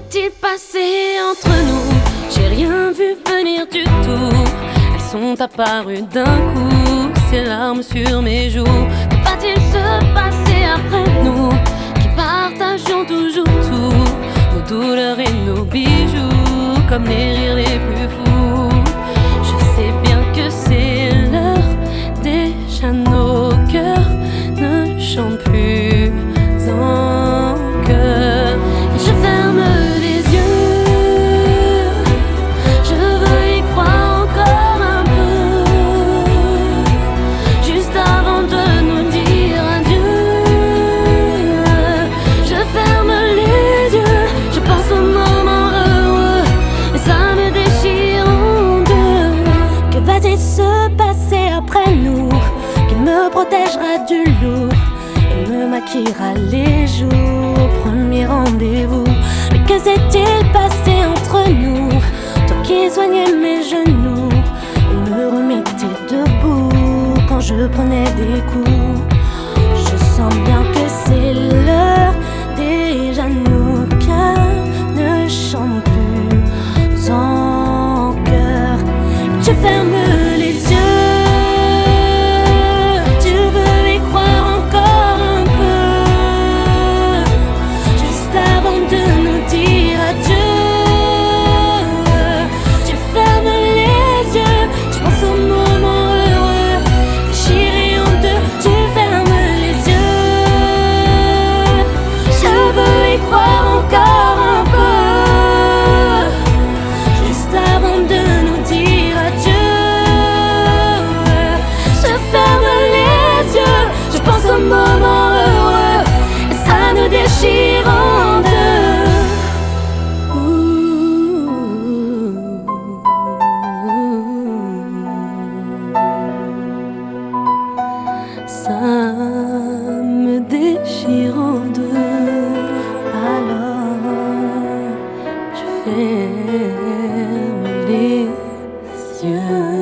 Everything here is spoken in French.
s'est-il passé entre nous? J'ai rien vu venir du tout. Elles sont apparues d'un coup, ces larmes sur mes joues. Que va-t-il se passer après nous, qui partageons toujours tout, nos douleurs et nos bijoux, comme les rires les plus fous? Je sais bien que c'est l'heure, déjà nos cœurs ne chantent plus en chœur. Je ferme les yeux, je veux y croire encore un peu, juste avant de nous dire adieu. Je ferme les yeux, je pense au moment heureux, et ça me déchire en deux. Que va-t-il se passer après nous, qui me protégera du loup et me maquillera les joues au premier rendez-vous? Mais que s'est-il passé entre nous, toi qui soignais mes genoux et me remettais debout quand je prenais des coups? Je sens bien que c'est l'heure, déjà nos cœurs ne chantent plus en chœur. Tu fermes les yeux, moment heureux, et ça nous déchire en deux. Ça me déchire en deux. Alors je ferme les yeux.